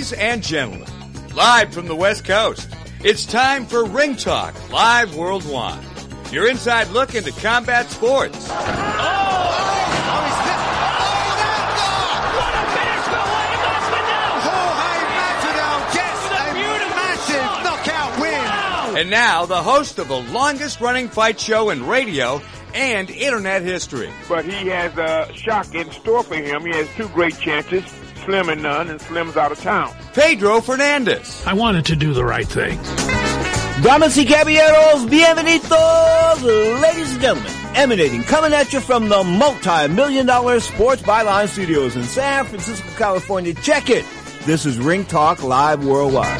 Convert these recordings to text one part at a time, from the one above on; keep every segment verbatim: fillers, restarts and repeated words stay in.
Ladies and gentlemen, live from the West Coast, it's time for Ring Talk Live Worldwide. Your inside look into combat sports. Oh! Oh, he's hit. Oh, that God! What a finish for William Masvidal! Jorge Masvidal gets a, a massive knockout win. Wow. And now, the host of the longest-running fight show in radio and internet history. But he has a shock in store for him. He has two great chances, Slim and none, and Slim's out of town. Pedro Fernandez. I wanted to do the right thing. Damas y caballeros, bienvenidos, ladies and gentlemen, emanating, coming at you from the multi-million dollar Sports Byline Studios in San Francisco, California. Check it. This is Ring Talk Live Worldwide.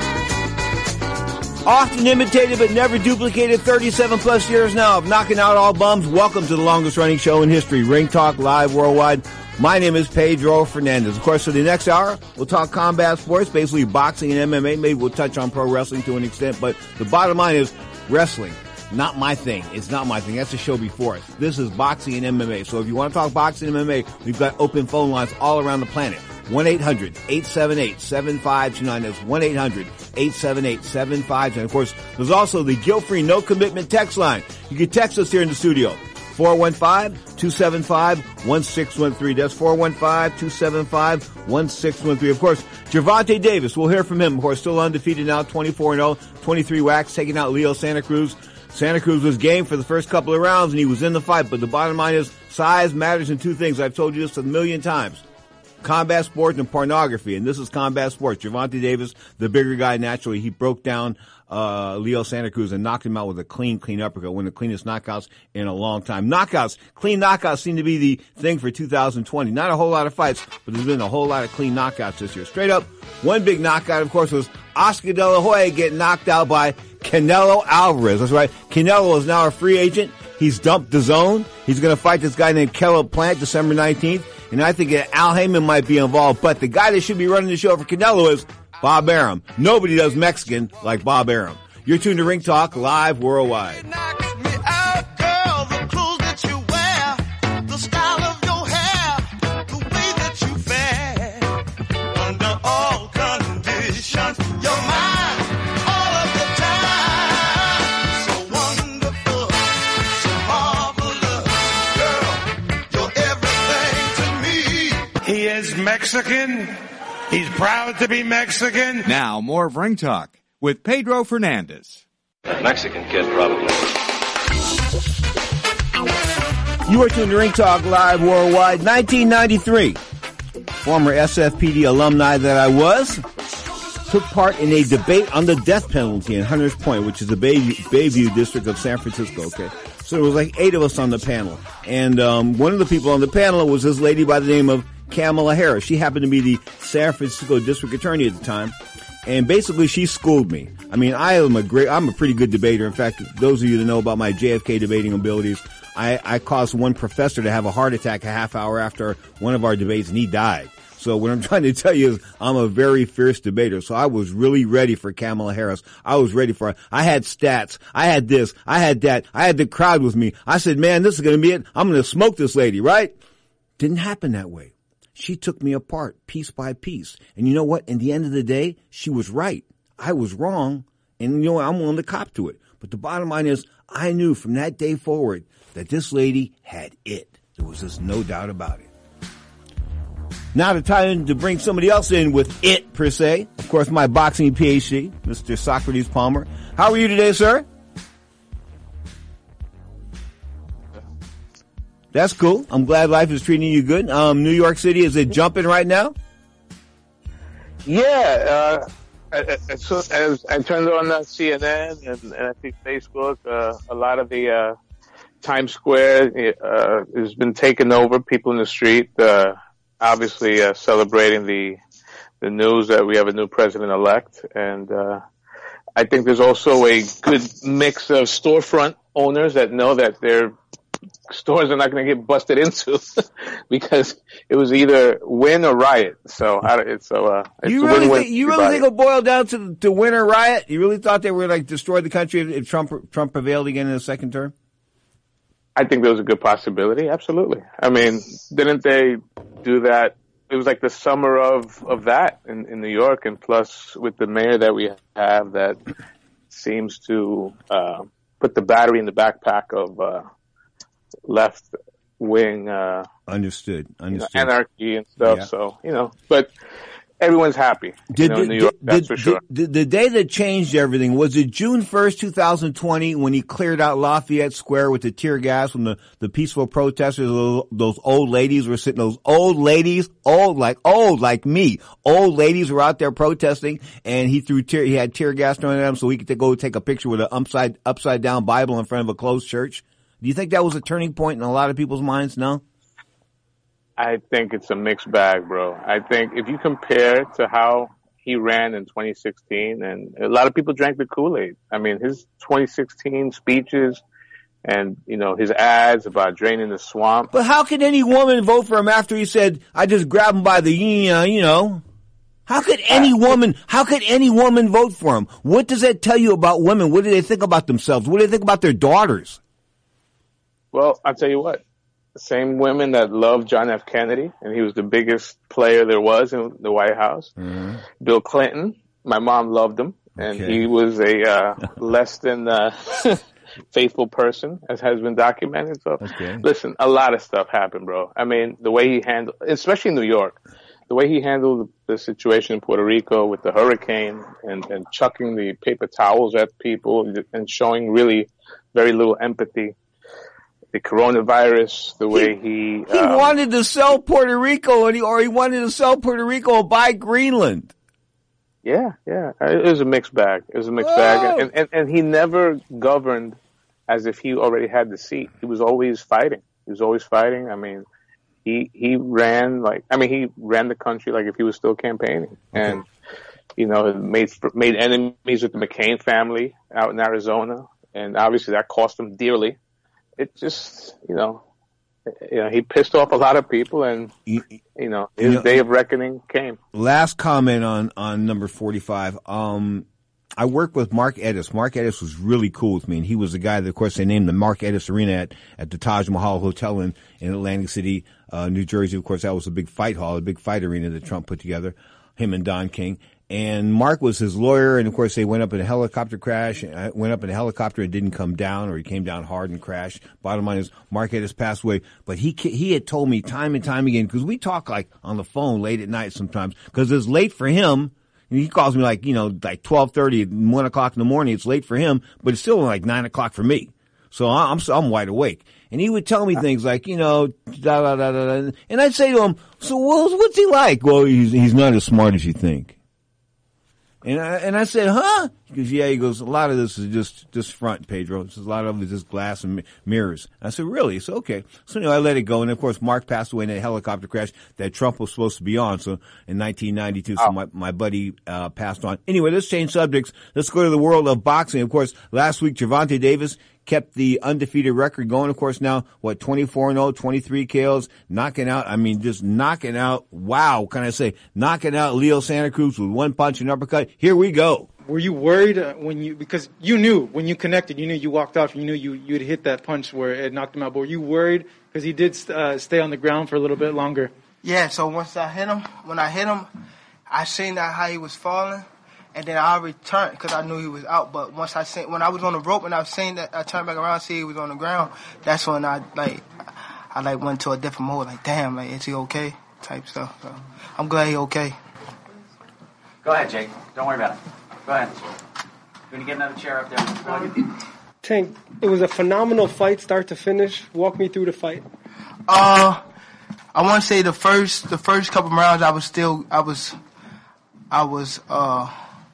Often imitated but never duplicated, thirty-seven plus years now of knocking out all bums. Welcome to the longest running show in history, Ring Talk Live Worldwide. My name is Pedro Fernandez. Of course, for the next hour, we'll talk combat sports, basically boxing and M M A. Maybe we'll touch on pro wrestling to an extent, but the bottom line is wrestling, not my thing. It's not my thing. That's the show before us. This is boxing and M M A. So if you want to talk boxing and M M A, we've got open phone lines all around the planet. one eight hundred eight seven eight seven five two nine. That's one eight hundred eight seven eight seven five two nine. Of course, there's also the guilt-free, no-commitment text line. You can text us here in the studio. four one five, two seven five, one six one three. That's four one five, two seven five, one six one three. Of course, Gervonta Davis, we'll hear from him. Of course, still undefeated now, twenty-four and oh, twenty-three whacks, taking out Leo Santa Cruz. Santa Cruz was game for the first couple of rounds, and he was in the fight. But the bottom line is, size matters in two things. I've told you this a million times. Combat sports and pornography, and this is combat sports. Gervonta Davis, the bigger guy, naturally, he broke down uh Leo Santa Cruz and knocked him out with a clean, clean uppercut, one of the cleanest knockouts in a long time. Knockouts, clean knockouts seem to be the thing for two thousand twenty. Not a whole lot of fights, but there's been a whole lot of clean knockouts this year. Straight up, one big knockout, of course, was Oscar De La Hoya getting knocked out by Canelo Alvarez. That's right. Canelo is now a free agent. He's dumped the zone. He's going to fight this guy named Caleb Plant December nineteenth. And I think that Al Heyman might be involved. But the guy that should be running the show for Canelo is Bob Arum. Nobody does Mexican like Bob Arum. You're tuned to Ring Talk Live Worldwide. He is Mexican. He's proud to be Mexican. Now, more of Ring Talk with Pedro Fernandez. A Mexican kid, probably. You are tuned to Ring Talk Live Worldwide. nineteen ninety-three. Former S F P D alumni that I was took part in a debate on the death penalty in Hunters Point, which is the Bay, Bayview district of San Francisco. Okay, so there was like eight of us on the panel, and um, one of the people on the panel was this lady by the name of Kamala Harris. She happened to be the San Francisco district attorney at the time. And basically, she schooled me. I mean, I am a great, I'm a pretty good debater. In fact, those of you that know about my J F K debating abilities, I, I caused one professor to have a heart attack a half hour after one of our debates, and he died. So what I'm trying to tell you is I'm a very fierce debater. So I was really ready for Kamala Harris. I was ready for her. I had stats. I had this. I had that. I had the crowd with me. I said, man, this is going to be it. I'm going to smoke this lady, right? Didn't happen that way. She took me apart piece by piece. And you know what? In the end of the day, she was right. I was wrong. And you know what? I'm willing to cop to it. But the bottom line is, I knew from that day forward that this lady had it. There was just no doubt about it. Now the time to bring somebody else in with it, per se. Of course, my boxing P H D, Mister Socrates Palmer. How are you today, sir? That's cool. I'm glad life is treating you good. Um, New York City, is it jumping right now? Yeah, uh, as, as I turned on uh, C N N and, and I think Facebook, uh, a lot of the uh, Times Square uh, has been taken over. People in the street, uh, obviously uh, celebrating the the news that we have a new president-elect. And uh, I think there's also a good mix of storefront owners that know that their stores are not going to get busted into because it was either win or riot. So, I, so uh, it's you really think, you really think it'll boil down to to win or riot? You really thought they were like destroy the country if, if Trump Trump prevailed again in the second term? I think there was a good possibility. Absolutely. I mean, didn't they do that it was like the summer of, of that in, in New York, and plus with the mayor that we have that seems to uh, put the battery in the backpack of uh, left wing uh, understood, understood you know, anarchy and stuff. Yeah. So you know, but. Everyone's happy. Did, you know, in did, New York, did, that's did, for sure. Did, the day that changed everything, was it June first, twenty twenty, when he cleared out Lafayette Square with the tear gas when the, the peaceful protesters, those, those old ladies were sitting, those old ladies, old like, old like me, old ladies were out there protesting, and he threw tear, he had tear gas thrown at them so he could go take a picture with an upside, upside down Bible in front of a closed church? Do you think that was a turning point in a lot of people's minds? No? I think it's a mixed bag, bro. I think if you compare to how he ran in twenty sixteen, and a lot of people drank the Kool-Aid. I mean, his twenty sixteen speeches and, you know, his ads about draining the swamp. But how could any woman vote for him after he said, I just grabbed him by the, you know? How could any woman, how could any woman vote for him? What does that tell you about women? What do they think about themselves? What do they think about their daughters? Well, I'll tell you what. The same women that loved John F. Kennedy, and he was the biggest player there was in the White House. Mm-hmm. Bill Clinton, my mom loved him, and okay. he was a uh, less than uh, faithful person, as has been documented. So, okay. listen, a lot of stuff happened, bro. I mean, the way he handled, especially in New York, the way he handled the situation in Puerto Rico with the hurricane and, and chucking the paper towels at people and showing really very little empathy. The coronavirus, the way he... He um, wanted to sell Puerto Rico, and he, or he wanted to sell Puerto Rico and buy Greenland. Yeah, yeah. It was a mixed bag. It was a mixed oh. bag. And, and, and he never governed as if he already had the seat. He was always fighting. He was always fighting. I mean, he he ran like... I mean, he ran the country like if he was still campaigning. Okay. And, you know, made made enemies with the McCain family out in Arizona. And obviously that cost him dearly. It just, you know, you know, he pissed off a lot of people, and you, you know, his you know, day of reckoning came. Last comment on, on number forty-five. Um, I worked with Mark Edis. Mark Edis was really cool with me, and he was the guy that, of course, they named the Mark Edis Arena at, at the Taj Mahal Hotel in, in Atlantic City, uh, New Jersey. Of course, that was a big fight hall, a big fight arena that Trump put together, him and Don King. And Mark was his lawyer, and of course they went up in a helicopter crash, went up in a helicopter and didn't come down, or he came down hard and crashed. Bottom line is, Mark had just passed away, but he he had told me time and time again, because we talk like on the phone late at night sometimes, because it's late for him. And he calls me like, you know, like twelve thirty, one o'clock in the morning. It's late for him, but it's still like nine o'clock for me. So I'm I'm wide awake. And he would tell me things like, you know, da da da da, da. And I'd say to him, so what's he like? Well, he's he's not as smart as you think. And I, and I said, huh? He goes, yeah. He goes, a lot of this is just, just front, Pedro. It's a lot of it is just glass and mirrors. I said, really? So, okay. So, anyway, I let it go. And, of course, Mark passed away in a helicopter crash that Trump was supposed to be on. So, in nineteen ninety-two, so my, my buddy, uh, passed on. Anyway, let's change subjects. Let's go to the world of boxing. Of course, last week, Gervonta Davis kept the undefeated record going. Of course, now, what, twenty-four and oh, twenty-three K Os, knocking out, I mean, just knocking out, wow, can I say, knocking out Leo Santa Cruz with one punch and uppercut. Here we go. Were you worried uh, when you, because you knew when you connected, you knew you walked off, you knew you, you'd hit that punch where it knocked him out, but were you worried? Because he did uh, stay on the ground for a little bit longer. Yeah, so once I hit him, when I hit him, I seen that how he was falling. And then I returned because I knew he was out. But once I seen, when I was on the rope and I was seeing that, I turned back around, see he was on the ground. That's when I like, I like went to a different mode. Like, damn, like, is he okay? Type stuff. So I'm glad he okay. Go ahead, Jake. Don't worry about it. Go ahead. You're gonna get another chair up there. Tank, it was a phenomenal fight, start to finish. Walk me through the fight. Uh, I want to say the first, the first couple of rounds, I was still, I was, I was, uh.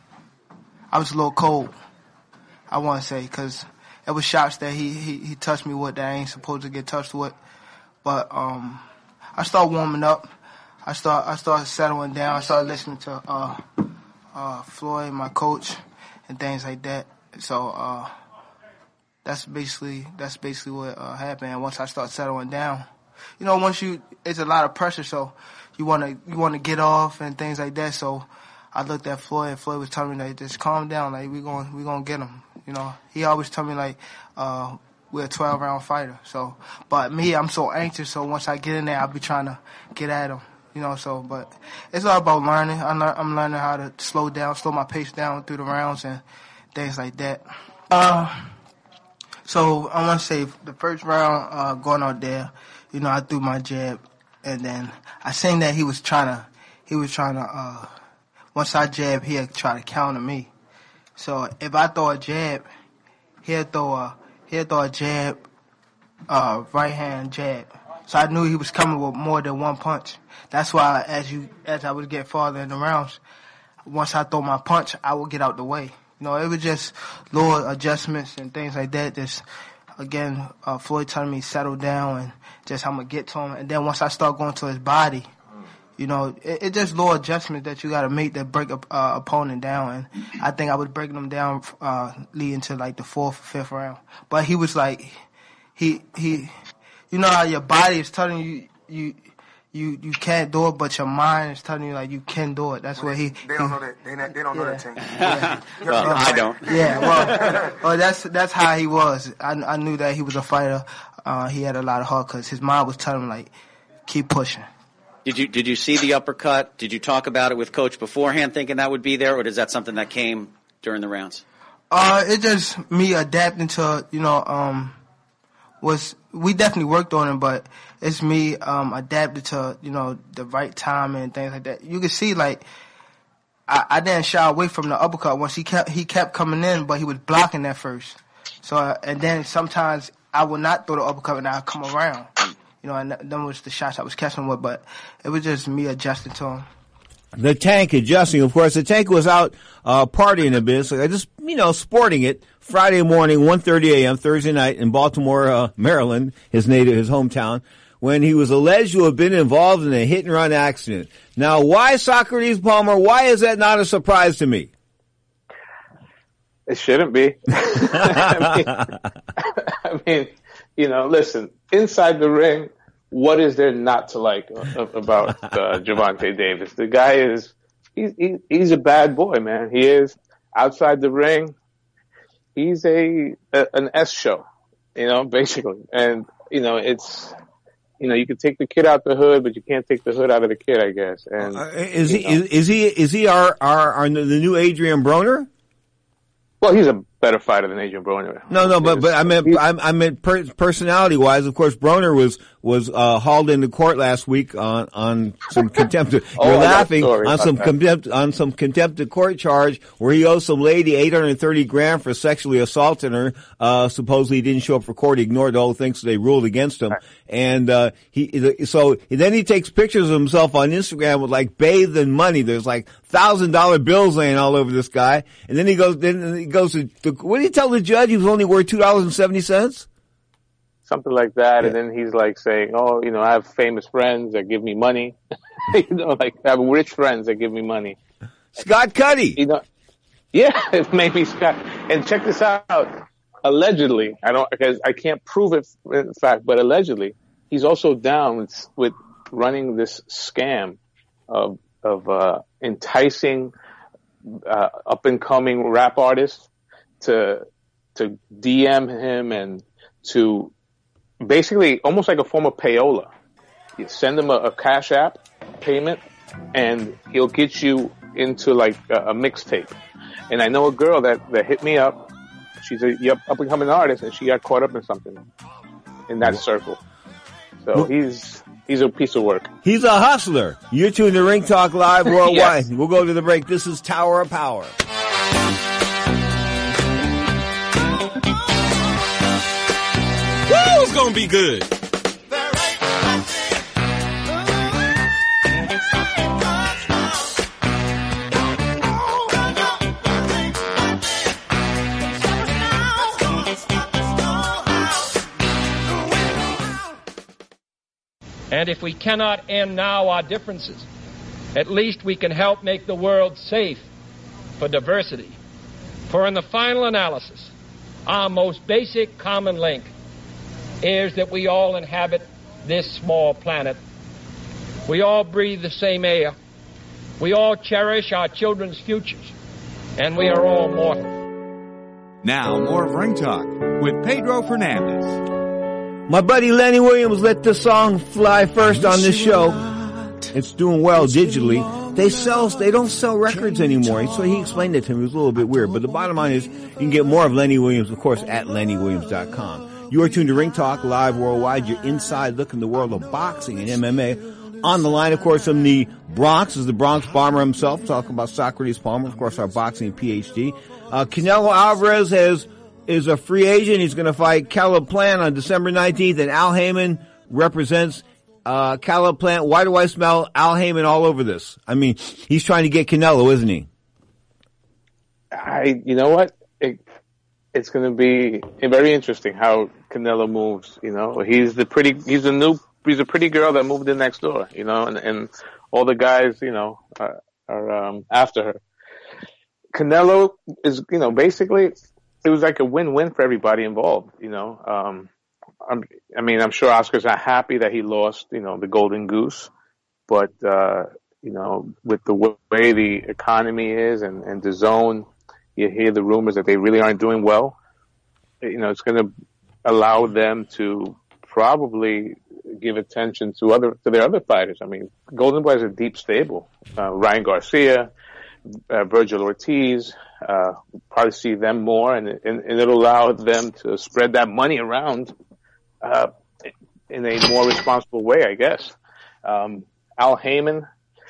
I was a little cold, I want to say, because it was shots that he, he, he touched me with that I ain't supposed to get touched with. But um, I started warming up. I start I started settling down. I started listening to uh, uh, Floyd, my coach, and things like that. So uh, that's basically that's basically what uh, happened. And once I start settling down, you know, once you it's a lot of pressure, so you wanna you wanna get off and things like that. So I looked at Floyd, and Floyd was telling me, like, just calm down, like, we're going we gonna get him, you know. He always told me, like, uh, we're a twelve-round fighter. So, but me, I'm so anxious, so once I get in there, I'll be trying to get at him, You know, so, but it's all about learning. I'm, lear- I'm learning how to slow down, slow my pace down through the rounds and things like that. Uh, so I want to say the first round, uh, going out there, you know, I threw my jab, and then I seen that he was trying to, he was trying to, uh, once I jab, he'd try to counter me. So if I throw a jab, he'll throw a, he'll throw a jab, uh, right hand jab. So I knew he was coming with more than one punch. That's why as you, as I would get farther in the rounds, once I throw my punch, I would get out the way. You know, it was just little adjustments and things like that. Just, again, uh, Floyd telling me settle down and just I'm going to get to him. And then once I start going to his body, you know, it, it just little adjustments that you got to make that break a uh, opponent down. And I think I was breaking him down uh, leading to like the fourth or fifth round. But he was like, he, he, you know how your body is telling you, you, You you can't do it, but your mind is telling you like you can do it. That's well, what he. They don't know that. They, not, they don't yeah. know that thing. Yeah. Well, I don't. Yeah, well, well, that's that's how he was. I I knew that he was a fighter. Uh, he had a lot of heart because his mind was telling him like, keep pushing. Did you did you see the uppercut? Did you talk about it with Coach beforehand, thinking that would be there, or is that something that came during the rounds? Uh, it just me adapting to you know um was. We definitely worked on it, but it's me um, adapted to, you know, the right time and things like that. You can see, like, I, I didn't shy away from the uppercut once he kept he kept coming in, but he was blocking that first. So, uh, and then sometimes I would not throw the uppercut and I'd come around. You know, and them was the shots I was catching with, but it was just me adjusting to him. The Tank adjusting, of course. The Tank was out uh partying a bit, so I just, you know, sporting it. Friday morning, one thirty a.m., Thursday night in Baltimore, uh, Maryland, his native, his hometown, when he was alleged to have been involved in a hit-and-run accident. Now, why Socrates Palmer? Why is that not a surprise to me? It shouldn't be. I, mean, I mean, you know, listen, inside the ring, what is there not to like about uh, Gervonta Davis? The guy is, he's, he, he's a bad boy, man. He is. Outside the ring, he's a, a an S show, you know, basically. And, you know, it's, you know, you can take the kid out the hood, but you can't take the hood out of the kid, I guess. And uh, is he, is, is he, is he our, our, our, the new Adrian Broner? Well, he's a better fighter than Adrian Broner. No, no, but, but I meant, I, I meant per, personality wise. Of course, Broner was, was, uh, hauled into court last week on, on some contempt. Of, oh, you're laughing on some that. contempt, on some contempt of court charge where he owes some lady eight hundred thirty grand for sexually assaulting her. Uh, supposedly he didn't show up for court. He ignored the whole thing, so they ruled against him. Right. And, uh, he, so then he takes pictures of himself on Instagram with like bathed in money. There's like thousand dollar bills laying all over this guy. And then he goes, then he goes to, to what did he tell the judge? He was only worth two dollars and seventy cents? Something like that. Yeah. And then he's like saying, oh, you know, I have famous friends that give me money. you know, like I have rich friends that give me money. Scott Cuddy. You know, yeah, it made me Scott. And check this out. Allegedly, I don't, because I can't prove it in fact, but allegedly, he's also down with, with running this scam of, of, uh, enticing, uh, up and coming rap artists to, to D M him and to basically almost like a form of payola. You send him a, a Cash App payment and he'll get you into like a, a mixtape. And I know a girl that, that hit me up. She's a up and coming artist and she got caught up in something in that circle. So well, he's, he's a piece of work. He's a hustler. You're tuned to Ring Talk Live Worldwide. Yes. We'll go to the break. This is Tower of Power. Woo, it's gonna be good. And if we cannot end now our differences, at least we can help make the world safe for diversity. For in the final analysis, our most basic common link is that we all inhabit this small planet. We all breathe the same air. We all cherish our children's futures. And we are all mortal. Now, more of Ring Talk with Pedro Fernandez. My buddy Lenny Williams let the song fly first on this show. It's doing well digitally. They sell, they don't sell records anymore. So he explained it to me. It was a little bit weird. But the bottom line is, you can get more of Lenny Williams, of course, at lenny williams dot com. You are tuned to Ring Talk Live Worldwide. Your inside look in the world of boxing and M M A. On the line, of course, from the Bronx is the Bronx Bomber himself, talking about Socrates Palmer, of course, our boxing PhD. Uh, Canelo Alvarez has, is a free agent. He's going to fight Caleb Plant on December nineteenth, and Al Heyman represents uh Caleb Plant. Why do I smell Al Heyman all over this? I mean, he's trying to get Canelo, isn't he? I, you know what? It, it's going to be very interesting how Canelo moves. You know, he's the pretty, he's a new, he's a pretty girl that moved in next door. You know, and and all the guys, you know, are, are um, after her. Canelo is, you know, basically, it was like a win-win for everybody involved. You know, um, I'm, I mean, I'm sure Oscar's not happy that he lost, you know, the Golden Goose, but uh, you know, with the way the economy is and and the zone. You hear the rumors that they really aren't doing well. You know, it's going to allow them to probably give attention to other to their other fighters. I mean, Golden Boy has a deep stable. Uh, Ryan Garcia, uh, Virgil Ortiz, uh, we'll probably see them more, and, and, and it'll allow them to spread that money around uh, in a more responsible way, I guess. Um, Al Heyman,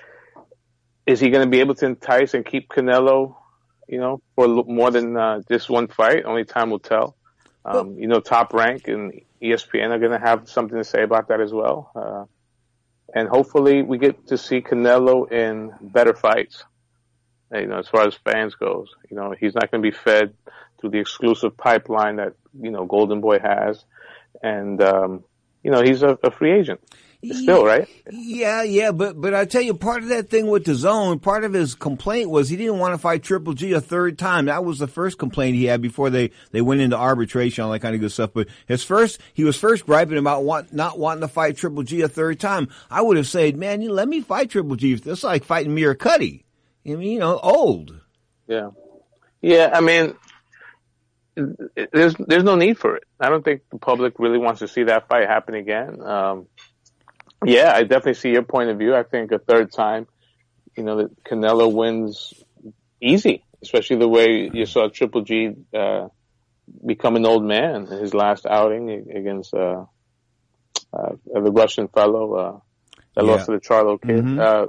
is he going to be able to entice and keep Canelo, you know, for more than uh, just one fight? Only time will tell. Um, you know, Top Rank and E S P N are going to have something to say about that as well. Uh, and hopefully we get to see Canelo in better fights, you know, as far as fans goes. You know, he's not going to be fed through the exclusive pipeline that, you know, Golden Boy has. And, um, you know, he's a, a free agent. Still, right? Yeah, yeah, but but I tell you, part of that thing with the zone, part of his complaint was he didn't want to fight Triple G a third time. That was the first complaint he had before they they went into arbitration, all that kind of good stuff. But his first, he was first griping about want, not wanting to fight Triple G a third time. I would have said, man, you let me fight Triple G. It's like fighting Mir Cuddy. I mean, you know, old. Yeah, yeah. I mean, there's there's no need for it. I don't think the public really wants to see that fight happen again. Um, Yeah, I definitely see your point of view. I think a third time, you know, that Canelo wins easy, especially the way you saw Triple G uh, become an old man in his last outing against uh, uh, the Russian fellow uh, that yeah. lost to the Charlo kid. Mm-hmm. Uh,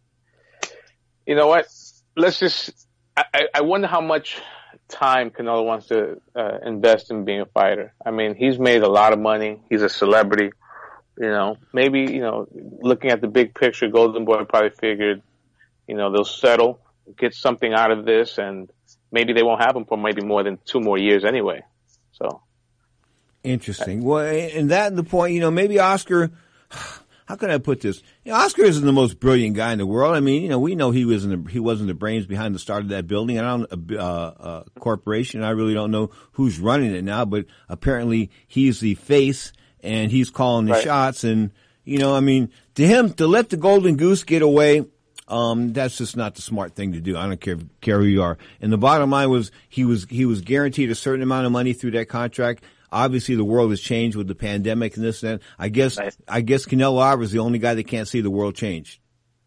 you know what? Let's just. I, I wonder how much time Canelo wants to uh, invest in being a fighter. I mean, he's made a lot of money. He's a celebrity. You know, maybe, you know, looking at the big picture, Golden Boy probably figured, you know, they'll settle, get something out of this, and maybe they won't have him for maybe more than two more years anyway. So. Interesting. Well, and that the point, you know, maybe Oscar, how can I put this? You know, Oscar isn't the most brilliant guy in the world. I mean, you know, we know he wasn't, he wasn't the brains behind the start of that building. I don't, uh, uh, corporation. I really don't know who's running it now, but apparently he's the face. And he's calling the right. shots. And, you know, I mean, to him, to let the Golden Goose get away, um, that's just not the smart thing to do. I don't care, care who you are. And the bottom line was he was, he was guaranteed a certain amount of money through that contract. Obviously, the world has changed with the pandemic and this and that. I guess, right. I guess Canelo Alvarez is the only guy that can't see the world change.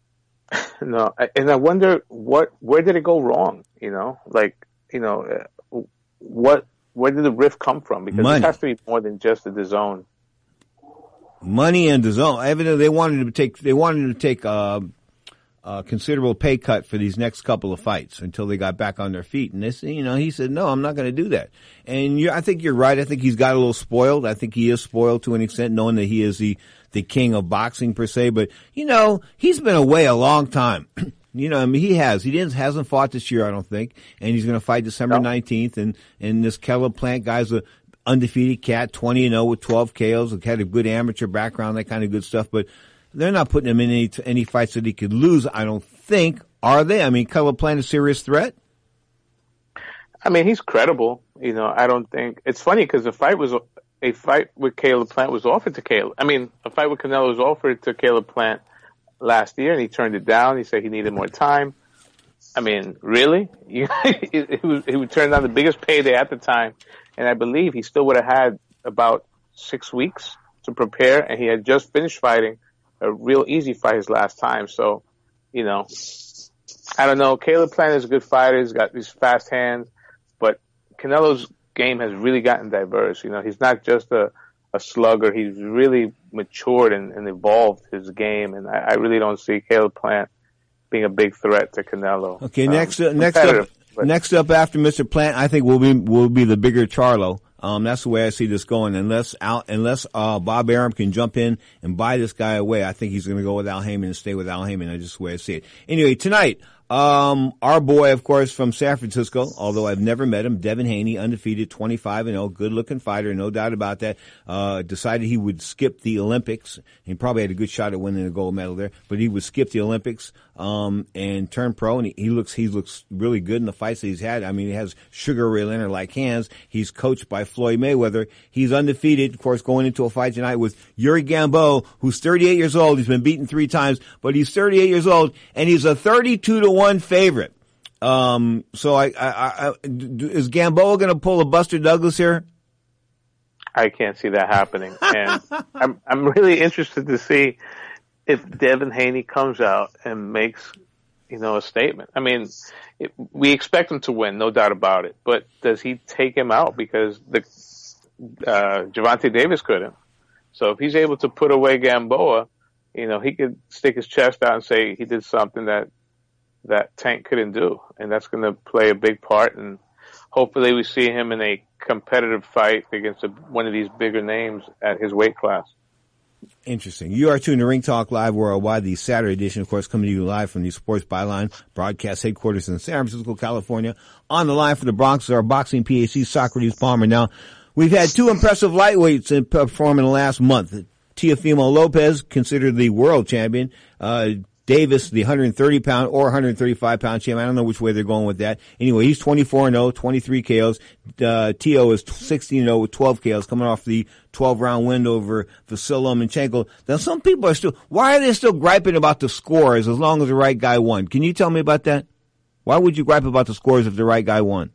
No. And I wonder what, where did it go wrong? You know, like, you know, uh, what, where did the rift come from? Because Money. It has to be more than just the zone. Money and the zone. Evidently, they wanted to take they wanted to take a, a considerable pay cut for these next couple of fights until they got back on their feet. And this, you know, he said, "No, I'm not going to do that." And you, I think you're right. I think he's got a little spoiled. I think he is spoiled to an extent, knowing that he is the the king of boxing per se. But you know, he's been away a long time. You know, I mean, he has. He didn't hasn't fought this year, I don't think, and he's going to fight December nineteenth. And and this Caleb Plant guy's a undefeated cat, twenty and oh with twelve K Os, had a good amateur background, that kind of good stuff, but they're not putting him in any, any fights that he could lose, I don't think, are they? I mean, Caleb Plant a serious threat? I mean, he's credible. You know, I don't think, it's funny because the fight was, a fight with Caleb Plant was offered to Caleb. I mean, a fight with Canelo was offered to Caleb Plant last year and he turned it down. He said he needed more time. I mean, really? it, it, was, it would turn down the biggest payday at the time. And I believe he still would have had about six weeks to prepare, and he had just finished fighting a real easy fight his last time. So, you know, I don't know. Caleb Plant is a good fighter. He's got these fast hands, but Canelo's game has really gotten diverse. You know, he's not just a, a slugger. He's really matured and, and evolved his game, and I, I really don't see Caleb Plant being a big threat to Canelo. Okay, um, next uh, next up, but, next up after Mister Plant, I think will be will be the bigger Charlo. Um, that's the way I see this going. Unless Al, unless uh, Bob Arum can jump in and buy this guy away, I think he's going to go with Al Heyman and stay with Al Heyman. That's just the way I see it. Anyway, tonight, um, our boy, of course, from San Francisco, although I've never met him, Devin Haney, undefeated, twenty-five and oh, good-looking fighter, no doubt about that. Uh, decided he would skip the Olympics. He probably had a good shot at winning a gold medal there, but he would skip the Olympics, um, and turn pro. And he, he looks, he looks really good in the fights that he's had. I mean, he has Sugar Ray Leonard-like hands. He's coached by Floyd Mayweather. He's undefeated, of course, going into a fight tonight with Yuri Gamboa, who's thirty-eight years old. He's been beaten three times, but he's thirty-eight years old, and he's a thirty-two to one favorite. Um, so I, I, I, is Gamboa going to pull a Buster Douglas here? I can't see that happening. And I'm, I'm really interested to see if Devin Haney comes out and makes, you know, a statement. I mean, it, we expect him to win, no doubt about it. But does he take him out? Because the, uh, Gervonta Davis couldn't. So if he's able to put away Gamboa, you know, he could stick his chest out and say he did something that, that Tank couldn't do. And that's going to play a big part. And hopefully we see him in a competitive fight against a, one of these bigger names at his weight class. Interesting. You are tuned to Ring Talk Live Worldwide, the Saturday edition, of course, coming to you live from the Sports Byline broadcast headquarters in San Francisco, California. On the line for the Bronx is our boxing P H D, Socrates Palmer. Now, we've had two impressive lightweights in perform in the last month. Teofimo Lopez, considered the world champion, uh, Davis, the one hundred thirty pound or one hundred thirty-five pound champ. I don't know which way they're going with that. Anyway, he's twenty-four and oh, twenty-three K Os. Uh, Teo is sixteen and oh with twelve K Os, coming off the twelve round win over Vasily Lomachenko. Now, some people are still, why are they still griping about the scores as long as the right guy won? Can you tell me about that? Why would you gripe about the scores if the right guy won?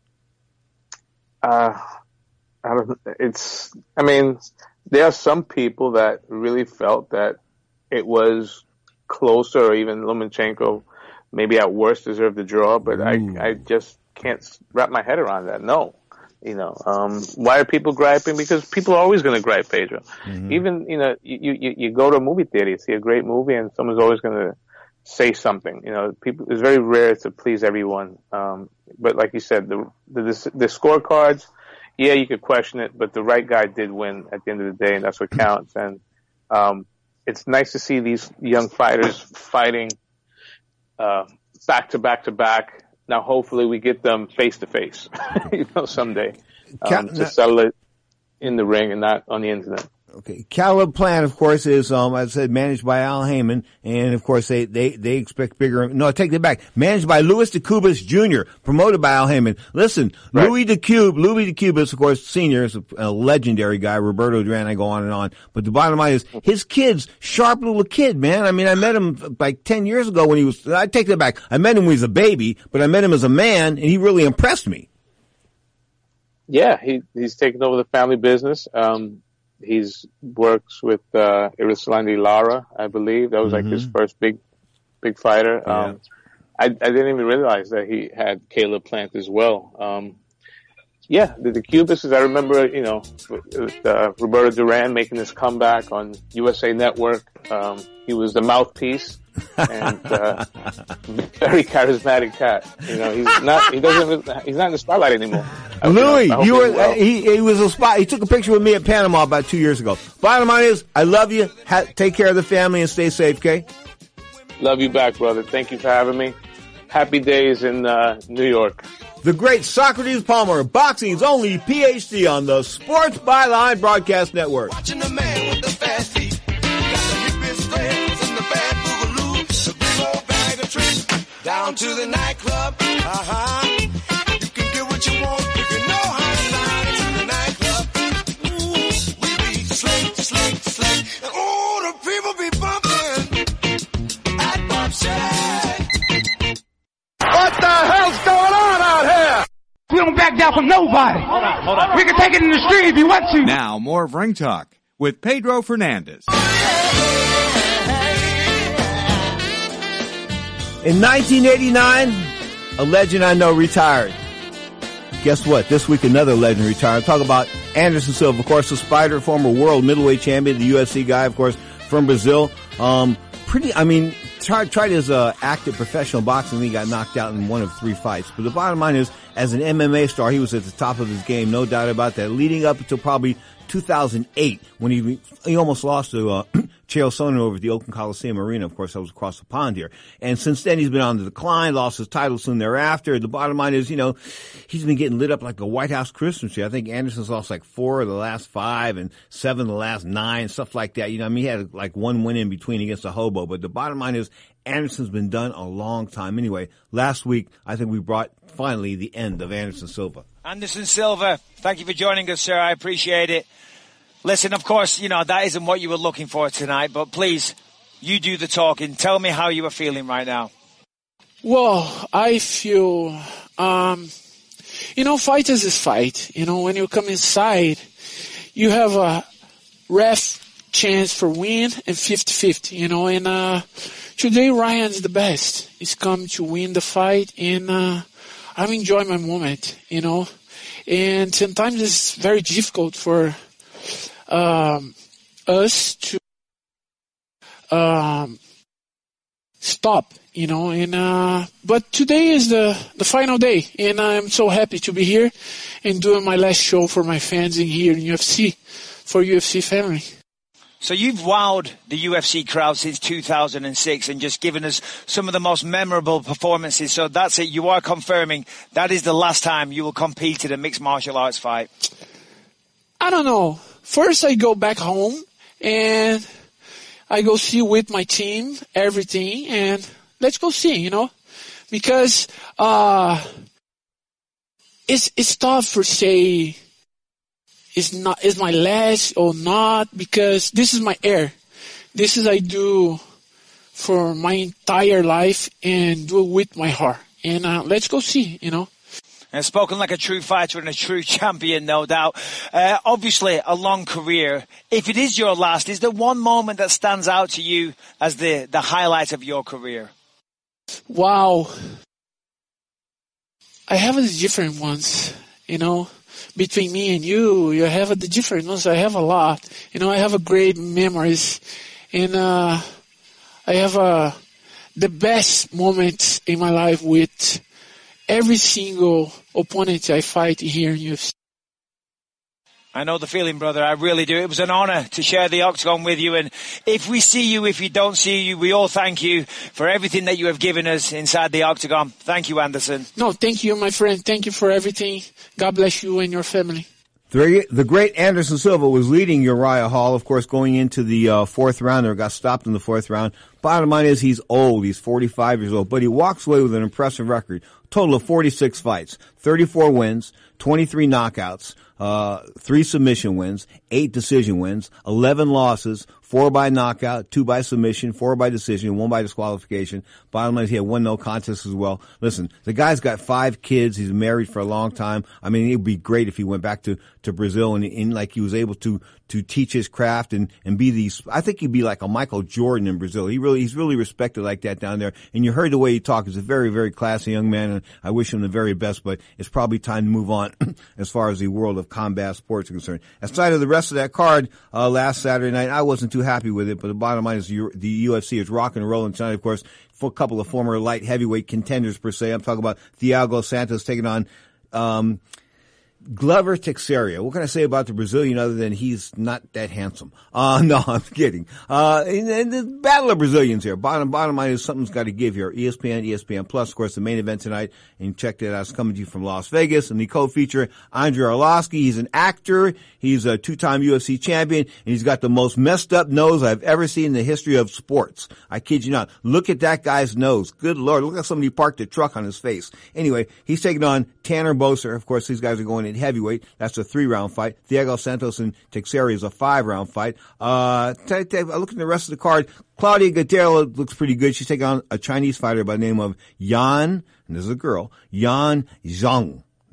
Uh, I don't, it's, I mean, there are some people that really felt that it was closer, or even Lomachenko maybe at worst deserved the draw, but I, I just can't wrap my head around that. No. You know, um, why are people griping? Because people are always going to gripe, Pedro. Mm-hmm. Even, you know, you, you, you go to a movie theater, you see a great movie, and someone's always going to say something. You know, people, it's very rare to please everyone. Um, but like you said, the, the, the scorecards, yeah, you could question it, but the right guy did win at the end of the day, and that's what counts. And, um, it's nice to see these young fighters fighting, uh, back to back to back. Now, hopefully we get them face to face, you know, someday, um, to settle it in the ring and not on the internet. Okay. Caleb Plant, of course, is, um, as I said, managed by Al Heyman. And of course, they, they, they expect bigger, no, I take that back. Managed by Louis DeCubas Junior, promoted by Al Heyman. Listen, right. Louis DeCube, Louis DeCubas, of course, senior, is a, a legendary guy. Roberto Duran, I go on and on. But the bottom line is, his kid's sharp little kid, man. I mean, I met him like ten years ago when he was, I take that back. I met him when he was a baby, but I met him as a man, and he really impressed me. Yeah, he, he's taken over the family business. Um, He's works with, uh, Erislandy Lara, I believe. That was like mm-hmm. his first big, big fighter. Yeah. Um, I, I didn't even realize that he had Caleb Plant as well. Um, yeah, the, the Cubas, I remember, you know, with, uh, Roberto Duran making his comeback on U S A Network. Um, he was the mouthpiece and, uh, very charismatic cat. You know, he's not, he doesn't, he's not in the spotlight anymore. I, Louis, you, know, you were, well. he, he was a spot, he took a picture with me at Panama about two years ago. Bottom line is, I love you. Ha- take care of the family and stay safe, okay? Love you back, brother. Thank you for having me. Happy days in, uh, New York. The great Socrates Palmer, boxing's only P H D on the Sports Byline Broadcast Network. Watching the man with the fat feet. Got the hippest legs and the bad boogaloo. The big old bag of tricks. Down to the nightclub. Uh-huh. You can get what you want if you know how to slide into the nightclub. Ooh, we be slick, slick, slick. And all the people be bumping at Bob Shack. What the hell's going on out here? We don't back down from nobody. Hold on, hold on. We can take it in the street if you want to. Now, more of Ring Talk with Pedro Fernandez. In nineteen eighty-nine, a legend I know retired. Guess what? This week, another legend retired. Talk about Anderson Silva, of course, the Spider, former world middleweight champion, the U F C guy, of course, from Brazil. Um, pretty, I mean, tried, tried his uh, active professional boxing, he got knocked out in one of three fights. But the bottom line is, as an M M A star, he was at the top of his game, no doubt about that, leading up until probably two thousand eight, when he he almost lost to uh, Chael Sonnen over at the Oakland Coliseum Arena. Of course, that was across the pond here. And since then, he's been on the decline, lost his title soon thereafter. The bottom line is, you know, he's been getting lit up like a White House Christmas tree. I think Anderson's lost like four of the last five and seven of the last nine, stuff like that. You know, I mean, he had like one win in between against a hobo. But the bottom line is, Anderson's been done a long time. Anyway, last week, I think we brought finally the end of Anderson Silva. Anderson Silva, thank you for joining us, sir. I appreciate it. Listen, of course, you know, that isn't what you were looking for tonight, but please, you do the talking. Tell me how you are feeling right now. Well, I feel, um, you know, fight is this fight. You know, when you come inside, you have a ref chance for win and fifty-fifty, you know, and, uh, today Ryan's the best. He's come to win the fight, and, uh, I'm enjoying my moment, you know, and sometimes it's very difficult for, um, us to, um, stop, you know, and, uh, but today is the, the final day, and I'm so happy to be here and doing my last show for my fans in here in U F C, for U F C family. So you've wowed the U F C crowd since two thousand six and just given us some of the most memorable performances. So that's it. You are confirming that is the last time you will compete in a mixed martial arts fight. I don't know. First I go back home and I go see with my team everything, and let's go see, you know, because, uh, it's, it's tough for say, Is not is my last or not, because this is my air. This is I do for my entire life and do it with my heart. And uh, let's go see, you know. And spoken like a true fighter and a true champion, no doubt. Uh, obviously, a long career. If it is your last, is there one moment that stands out to you as the, the highlight of your career? Wow. I have the different ones, you know. Between me and you, you have the different ones. I have a lot. You know, I have a great memories. And uh, I have uh, the best moments in my life with every single opponent I fight here in U F C. I know the feeling, brother. I really do. It was an honor to share the octagon with you. And if we see you, if we don't see you, we all thank you for everything that you have given us inside the octagon. Thank you, Anderson. No, thank you, my friend. Thank you for everything. God bless you and your family. The, the great Anderson Silva was leading Uriah Hall, of course, going into the uh, fourth round. Or got stopped in the fourth round. Bottom line is he's old. He's forty-five years old. But he walks away with an impressive record. Total of forty-six fights, thirty-four wins, twenty-three knockouts, uh, three submission wins, eight decision wins, eleven losses, four by knockout, two by submission, four by decision, one by disqualification. Bottom line is he had one no contest as well. Listen, the guy's got five kids. He's married for a long time. I mean, it would be great if he went back to, to Brazil and, and like he was able to, to teach his craft and, and be these, I think he'd be like a Michael Jordan in Brazil. He really, he's really respected like that down there. And you heard the way he talked. He's a very, very classy young man, and I wish him the very best, but it's probably time to move on as far as the world of combat sports is concerned. Aside of the rest of that card, uh, last Saturday night, I wasn't too happy with it, but the bottom line is the U F C is rocking and rolling tonight, of course, for a couple of former light heavyweight contenders per se. I'm talking about Thiago Santos taking on, um, Glover Teixeira. What can I say about the Brazilian other than he's not that handsome? Uh, no, I'm kidding. Uh, and, and the battle of Brazilians here. Bottom, bottom line is something's got to give here. E S P N, E S P N Plus, of course, the main event tonight. And check that out. It's coming to you from Las Vegas. And the co-feature, Andrei Arlovsky. He's an actor. He's a two-time U F C champion. And he's got the most messed up nose I've ever seen in the history of sports. I kid you not. Look at that guy's nose. Good Lord. Look how somebody parked a truck on his face. Anyway, he's taking on Tanner Boser. Of course, these guys are going in heavyweight. That's a three-round fight. Thiago Santos and Teixeira is a five-round fight. Uh, t- t- look at the rest of the card. Claudia Gadelha looks pretty good. She's taking on a Chinese fighter by the name of Yan, and this is a girl, Yan Zhang.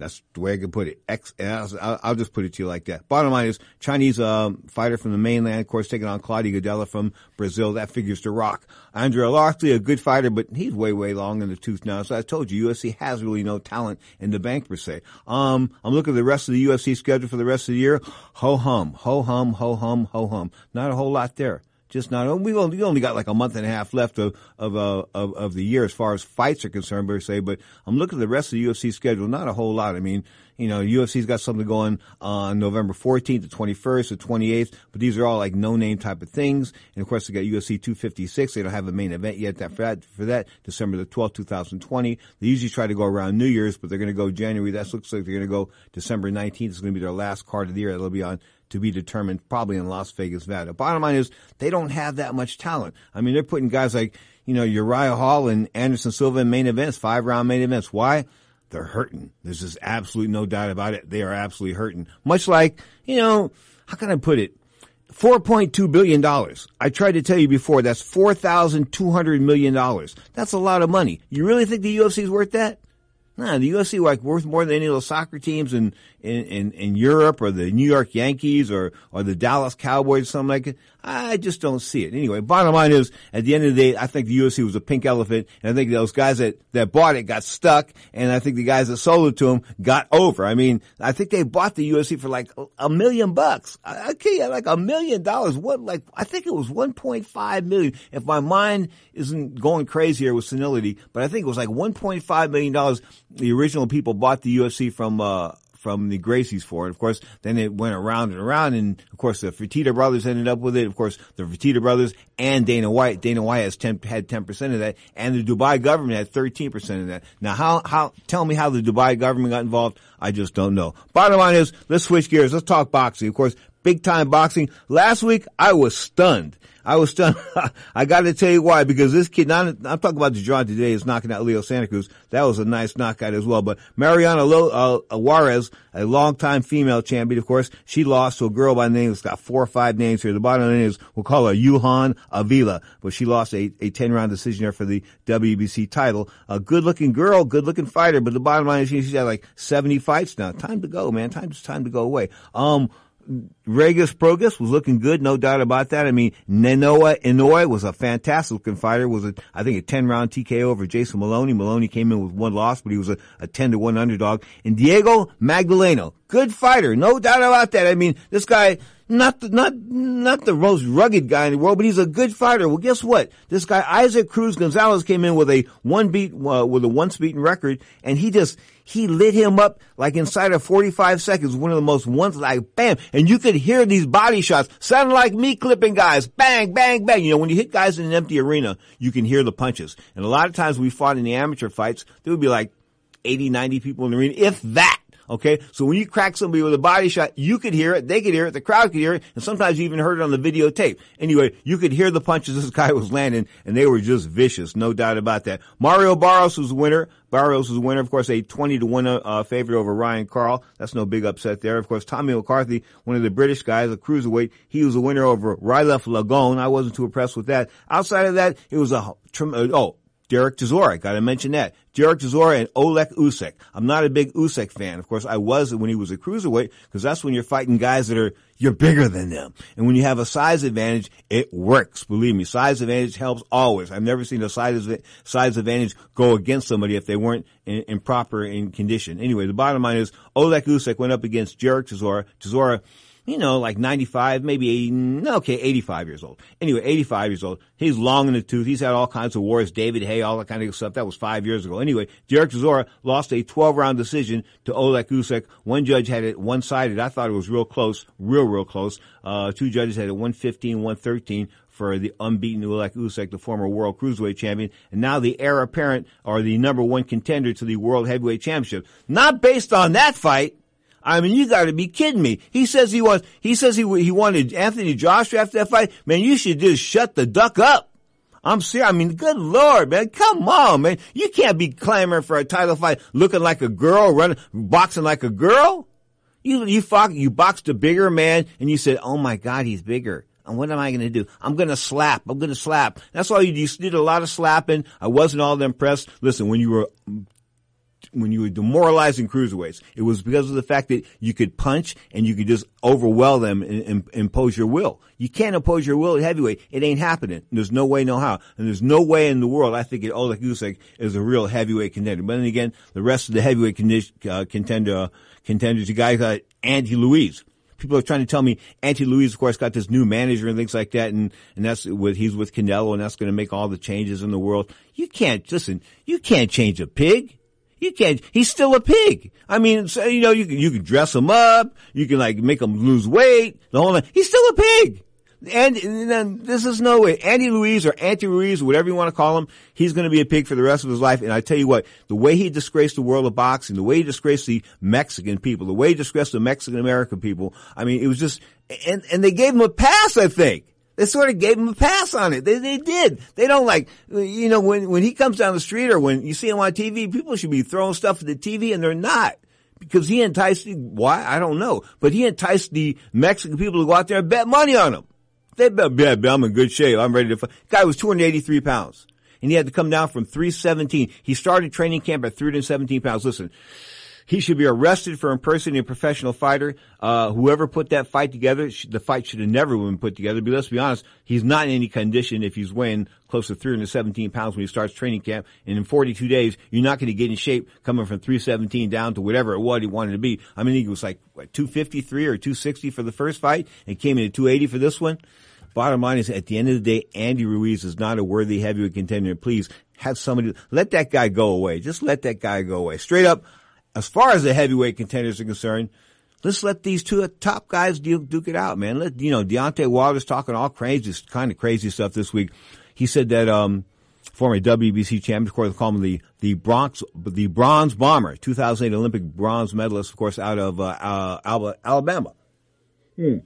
That's the way I can put it. X, I'll, I'll just put it to you like that. Bottom line is, Chinese um, fighter from the mainland, of course, taking on Claudio Gadelha from Brazil. That figures to rock. Andre Arlovski, a good fighter, but he's way, way long in the tooth now. So I told you, U F C has really no talent in the bank per se. Um, I'm looking at the rest of the U F C schedule for the rest of the year. Ho hum, ho hum, ho hum, ho hum. Not a whole lot there. Just not. We only, we only got like a month and a half left of of uh, of of the year as far as fights are concerned, per se. But I'm looking at the rest of the U F C schedule. Not a whole lot. I mean, you know, U F C's got something going on November fourteenth, the twenty-first, the twenty-eighth. But these are all like no name type of things. And of course, they got U F C two fifty-six. They don't have a main event yet. That for that, for that December the twelfth, two thousand twenty. They usually try to go around New Year's, but they're going to go January. That looks like they're going to go December nineteenth. It's going to be their last card of the year. It'll be on. To be determined probably in Las Vegas, Nevada. Bottom line is they don't have that much talent. I mean, they're putting guys like, you know, Uriah Hall and Anderson Silva in main events, five round main events. Why? They're hurting. There's just absolutely no doubt about it. They are absolutely hurting. Much like, you know, how can I put it? four point two billion dollars. I tried to tell you before, that's four thousand two hundred million dollars. That's a lot of money. You really think the U F C is worth that? Nah, the U F C like worth more than any of those soccer teams in, in, in, in Europe or the New York Yankees or, or the Dallas Cowboys or something like it. I just don't see it. Anyway, bottom line is, at the end of the day, I think the U F C was a pink elephant, and I think those guys that, that bought it got stuck, and I think the guys that sold it to them got over. I mean, I think they bought the U F C for like a million bucks. I, I can't, like a million dollars. What, like, I think it was one point five million. If my mind isn't going crazy here with senility, but I think it was like one point five million dollars. The original people bought the U F C from, uh, from the Gracies for it. Of course, then it went around and around, and of course the Fertitta brothers ended up with it. Of course, the Fertitta brothers and Dana White. Dana White has ten, had ten percent of that, and the Dubai government had thirteen percent of that. Now, how, how, tell me how the Dubai government got involved? I just don't know. Bottom line is, let's switch gears. Let's talk boxing. Of course, big time boxing. Last week, I was stunned. I was stunned. I got to tell you why, because this kid, not, I'm talking about DeJohn today, is knocking out Leo Santa Cruz. That was a nice knockout as well. But Mariana Lo, uh, Juarez, a longtime female champion, of course, she lost to a girl by the name, it's got four or five names here. The bottom line is, we'll call her Yuhan Avila, but she lost a, a ten round decision there for the W B C title. A good looking girl, good looking fighter, but the bottom line is she's had like seventy fights now. Time to go, man. Time, time to go away. Um, Regis Prograis was looking good, no doubt about that. I mean, Nenoa Inoue was a fantastic looking fighter, was a, I think a ten round T K O over Jason Maloney. Maloney came in with one loss, but he was a, a ten to one underdog. And Diego Magdaleno, good fighter, no doubt about that. I mean, this guy, not the, not, not the most rugged guy in the world, but he's a good fighter. Well, guess what? This guy, Isaac Cruz Gonzalez, came in with a one beat, uh, with a once beaten record, and he just, he lit him up like inside of forty-five seconds. One of the most ones, like bam. And you could hear these body shots sounding like me clipping guys. Bang, bang, bang. You know, when you hit guys in an empty arena, you can hear the punches. And a lot of times we fought in the amateur fights, there would be like eighty, ninety people in the arena, if that. Okay, so when you crack somebody with a body shot, you could hear it, they could hear it, the crowd could hear it, and sometimes you even heard it on the videotape. Anyway, you could hear the punches this guy was landing, and they were just vicious, no doubt about that. Mario Barros was the winner. Barros was the winner, of course, a twenty to one uh, favorite over Ryan Carl. That's no big upset there. Of course, Tommy McCarthy, one of the British guys, a cruiserweight, he was a winner over Rylef Lagone. I wasn't too impressed with that. Outside of that, it was a, oh, Derek Chisora, gotta mention that. Derek Chisora and Oleg Usyk. I'm not a big Usyk fan. Of course, I was when he was a cruiserweight, because that's when you're fighting guys that are, you're bigger than them. And when you have a size advantage, it works. Believe me, size advantage helps always. I've never seen a size, size advantage go against somebody if they weren't in, in proper in condition. Anyway, the bottom line is, Oleg Usyk went up against Derek Chisora. Chisora, you know, like ninety-five, maybe eighty, okay, eighty-five years old. Anyway, eighty-five years old. He's long in the tooth. He's had all kinds of wars. David Hay, all that kind of stuff. That was five years ago. Anyway, Derek Chisora lost a twelve round decision to Oleg Usyk. One judge had it one-sided. I thought it was real close, real, real close. Uh, two judges had it one fifteen, one thirteen for the unbeaten Oleg Usyk, the former world cruiserweight champion, and now the heir apparent or the number one contender to the world heavyweight championship. Not based on that fight. I mean, you gotta be kidding me. He says he wants, he says he, he wanted Anthony Joshua after that fight. Man, you should just shut the duck up. I'm serious. I mean, good Lord, man. Come on, man. You can't be clamoring for a title fight looking like a girl, running, boxing like a girl. You, you fought, you boxed a bigger man and you said, oh my God, he's bigger. And what am I going to do? I'm going to slap. I'm going to slap. That's all you did. You did a lot of slapping. I wasn't all that impressed. Listen, when you were when you were demoralizing cruiserweights. It was because of the fact that you could punch and you could just overwhelm them and, and impose your will. You can't impose your will at heavyweight. It ain't happening. There's no way, no how. And there's no way in the world I think that Oleg Usyk is a real heavyweight contender. But then again, the rest of the heavyweight condi- uh, contender, uh, contenders, you guys got Andy Ruiz. People are trying to tell me Andy Ruiz, of course, got this new manager and things like that, and, and that's with, he's with Canelo, and that's going to make all the changes in the world. You can't, listen, you can't change a pig. You can't, he's still a pig. I mean, so, you know, you can, you can dress him up, you can like make him lose weight, the whole thing. He's still a pig. And, and then this is no way. Andy Ruiz or Anti Ruiz, whatever you want to call him, he's going to be a pig for the rest of his life. And I tell you what, the way he disgraced the world of boxing, the way he disgraced the Mexican people, the way he disgraced the Mexican American people, I mean, it was just, and, and they gave him a pass, I think. They sort of gave him a pass on it. They, they did. They don't like, you know, when, when he comes down the street or when you see him on T V, people should be throwing stuff at the T V and they're not. Because he enticed, why? I don't know. But he enticed the Mexican people to go out there and bet money on him. They bet, yeah, I'm in good shape. I'm ready to fight. Guy was two hundred eighty-three pounds. And he had to come down from three seventeen. He started training camp at three hundred seventeen pounds. Listen, he should be arrested for impersonating a professional fighter. Uh, whoever put that fight together, the fight should have never been put together. But let's be honest, he's not in any condition if he's weighing close to three hundred seventeen pounds when he starts training camp. And in forty-two days, you're not going to get in shape coming from three seventeen down to whatever it was he wanted to be. I mean, he was like, what, two fifty-three or two sixty for the first fight and came in at two eighty for this one. Bottom line is, at the end of the day, Andy Ruiz is not a worthy heavyweight contender. Please have somebody, let that guy go away. Just let that guy go away. Straight up, as far as the heavyweight contenders are concerned, let's let these two top guys duke it out, man. Let, you know, Deontay Wilder's talking all crazy, kind of crazy stuff this week. He said that, um, former W B C champion, of course, they call him the, the Bronx, the Bronze Bomber, two thousand eight Olympic bronze medalist, of course, out of, uh, uh Alabama. Hmm.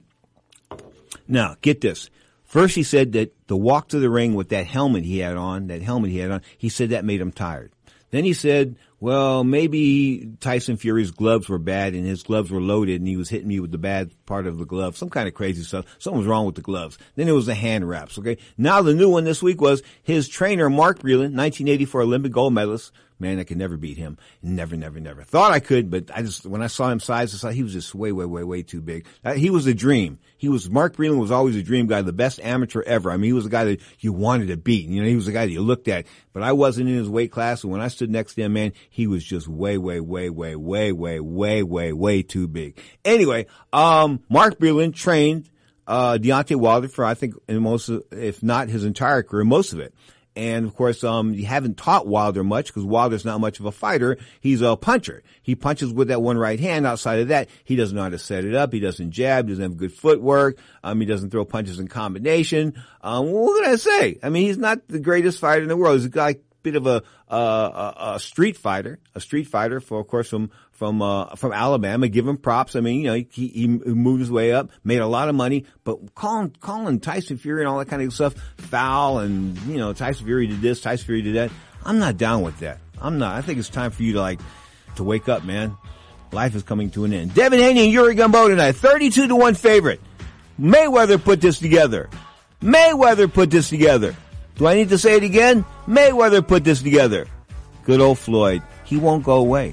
Now, get this. First, he said that the walk to the ring with that helmet he had on, that helmet he had on, he said that made him tired. Then he said, well, maybe Tyson Fury's gloves were bad and his gloves were loaded and he was hitting me with the bad part of the glove. Some kind of crazy stuff. Something was wrong with the gloves. Then it was the hand wraps, okay? Now the new one this week was his trainer, Mark Breland, nineteen eighty-four Olympic gold medalist. Man, I could never beat him. Never, never, never. Thought I could, but I just, when I saw him size, I saw he was just way, way, way, way too big. Uh, he was a dream. He was, Mark Breland was always a dream guy, the best amateur ever. I mean, he was a guy that you wanted to beat. You know, he was a guy that you looked at. But I wasn't in his weight class, and when I stood next to him, man, he was just way, way, way, way, way, way, way, way, way too big. Anyway, um, Mark Breland trained, uh, Deontay Wilder for, I think, in most of, if not his entire career, most of it. And of course, um, you haven't taught Wilder much because Wilder's not much of a fighter. He's a puncher. He punches with that one right hand. Outside of that, he doesn't know how to set it up. He doesn't jab. He doesn't have good footwork. Um, he doesn't throw punches in combination. Um, what can I say? I mean, he's not the greatest fighter in the world. He's a guy, bit of a, uh, a, a street fighter, a street fighter for, of course, from, from, uh, from Alabama. Give him props. I mean, you know, he, he moved his way up, made a lot of money, but calling, calling Tyson Fury and all that kind of stuff foul and, you know, Tyson Fury did this, Tyson Fury did that. I'm not down with that. I'm not. I think it's time for you to like, to wake up, man. Life is coming to an end. Devin Haney and Yuri Gumbo tonight. thirty-two to one favorite. Mayweather put this together. Mayweather put this together. Do I need to say it again? Mayweather put this together. Good old Floyd. He won't go away.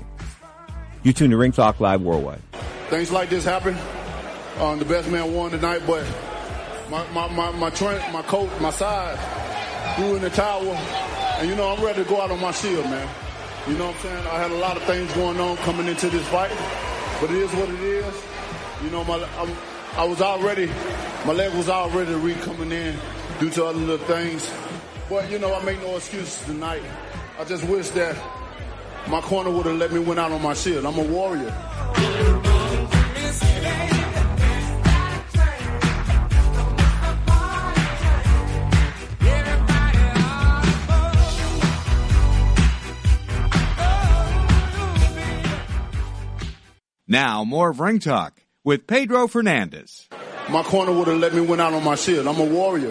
You tune to Ring Talk Live Worldwide. Things like this happen. Um, the best man won tonight, but my my my my, train, my coach, my side, threw in the towel, and you know I'm ready to go out on my shield, man. You know what I'm saying? I had a lot of things going on coming into this fight, but it is what it is. You know, my I'm, I was already, my leg was already weak coming in due to other little things. But, you know, I make no excuses tonight. I just wish that my corner would have let me win out on my shield. I'm a warrior. Now, more of Ring Talk with Pedro Fernandez. My corner would have let me win out on my shield. I'm a warrior.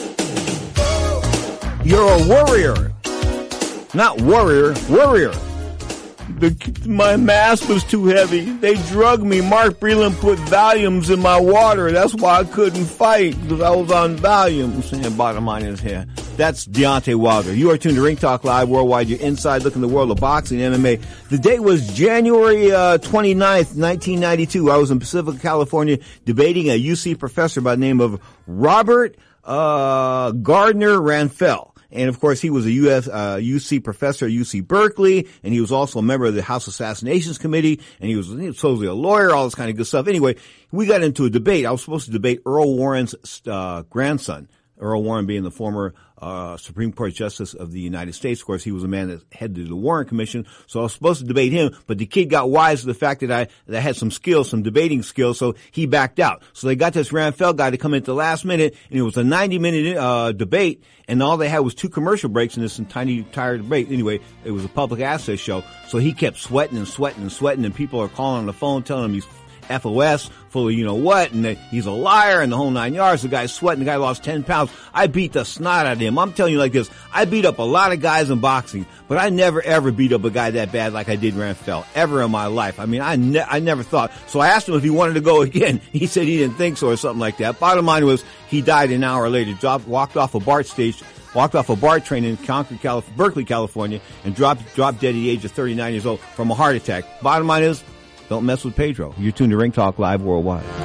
You're a warrior. Not warrior, warrior. The, my mask was too heavy. They drugged me. Mark Breland put Valiums in my water. That's why I couldn't fight, because I was on Valiums. And bottom line is here. That's Deontay Wilder. You are tuned to Ring Talk Live Worldwide. You're inside looking at the world of boxing and M M A. The date was January uh, twenty-ninth, nineteen ninety-two. I was in Pacifica, California, debating a U C professor by the name of Robert uh Gardner Ranfel. And of course, he was a U S uh, U C professor at U C Berkeley, and he was also a member of the House Assassinations Committee, and he was, he was supposedly a lawyer, all this kind of good stuff. Anyway, we got into a debate. I was supposed to debate Earl Warren's uh, grandson, Earl Warren being the former uh Supreme Court Justice of the United States. Of course, he was a man that headed the Warren Commission, so I was supposed to debate him, but the kid got wise to the fact that I, that I had some skills, some debating skills, so he backed out. So they got this Ranfel guy to come in at the last minute, and it was a ninety minute uh debate, and all they had was two commercial breaks in this tiny, entire debate. Anyway, it was a public access show, so he kept sweating and sweating and sweating, and people are calling on the phone telling him he's F O S, full of you know what, and that he's a liar and the whole nine yards. The guy's sweating. The guy lost ten pounds. I beat the snot out of him. I'm telling you like this. I beat up a lot of guys in boxing, but I never ever beat up a guy that bad like I did Ranfel ever in my life. I mean, I ne- I never thought. So I asked him if he wanted to go again. He said he didn't think so or something like that. Bottom line was he died an hour later. Dropped, walked off a BART station. Walked off a BART train in Concord, Calif- Berkeley, California, and dropped dropped dead at the age of thirty-nine years old from a heart attack. Bottom line is, don't mess with Pedro. You're tuned to Ring Talk Live Worldwide.